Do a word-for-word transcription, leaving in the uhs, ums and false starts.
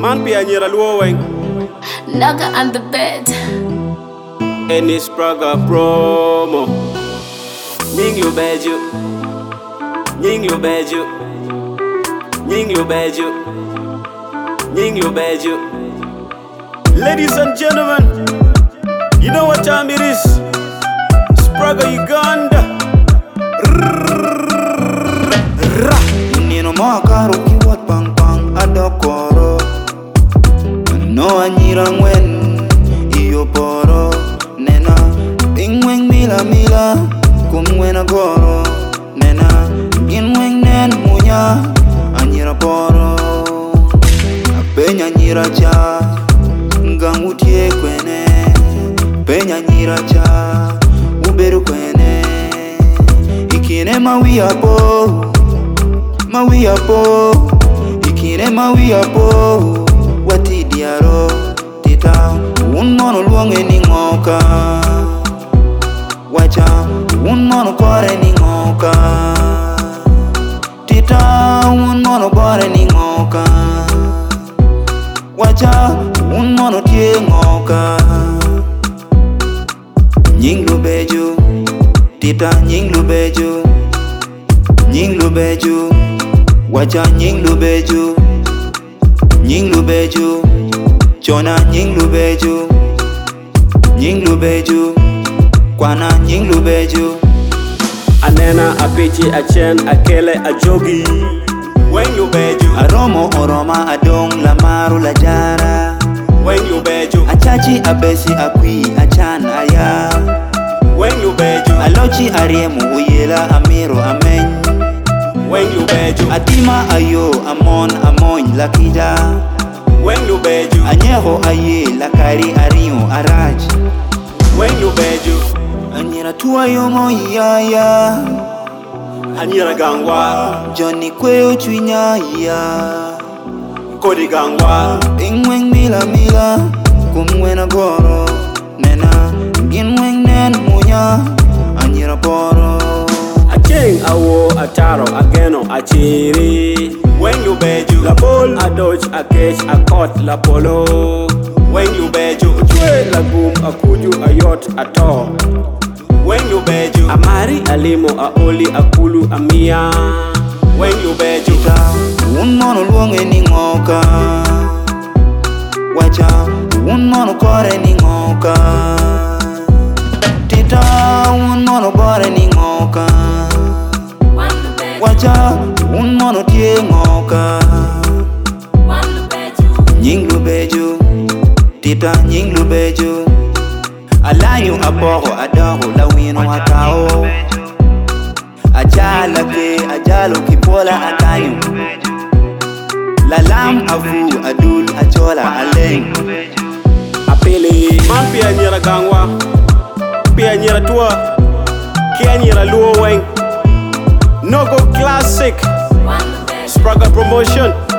Man be anyira luoweng. Naga on the bed. Any Spraga promo. Nying lu beju. Nying lu beju. Nying lu beju. Nying lu beju. Ladies and gentlemen, you know what time it is. Spraga Uganda. Nino makaro kiwat pang pang adokoro. No anyira ngwen iyo poro. Nena ingweng mila mila kumwena goro. Nena ingweng nen munya anyira poro. Apenya nyira cha ngangutie kwene. Penya nyira cha uberu kwene. Ikine mawia po Mawia po, ikine mawia po. Wati diaro, tita un mono luonge ni ngoka. Wacha un mono kore ni ngoka. Tita un mono kore ni ngoka. Wacha un mono tie ngoka. Nying lu beju, tita nying lu beju. Nying lu beju. Wacha nying lu beju. Nying lu beju. Chona nying lu beju. Nying lu beju. Kwana nying lu beju. Anena apichi achen akele ajogi. When you beju. Aromo oroma adong lamaru la jara. When you beju. Achachi abesi akwi achan aya. When you beju. Alochi ariemu uyela amiro ameny. When you beju. Atima ayo amon amoñ lakida. When you beju. Anyeho aye lakari ario araj. When you beju. Anyira tuwa yomo yaya. Anyira gangwa. Johnny kweo chwinya ya. Kodi gangwa. Ingweng mila mila kumwena goro. Nena ginweng nen munya anyira poro. Acheng awo ataro ageno achiri. When you beju. La bol adoj akech akot la polo. When you beju. Uchwe lagum akuju ayot ato. When you beju. Amari alimo aoli akulu amia. When you beju. Un mono luonge ni ngoka. Wacha un mono kore ni ngoka. Tita un mono kore ni ngoka. Wacha un mono tie ngoka. Nying lu beju. Tita nying lu beju. Alayu aporo adoro la wino atao. Ajala ke ajalo kipola atayu. Lalam afu adul achola aleng. Apele man pia nyira gangwa. Pia nyira tua. Kia nyira luoweng. No go classic. Spraga promotion.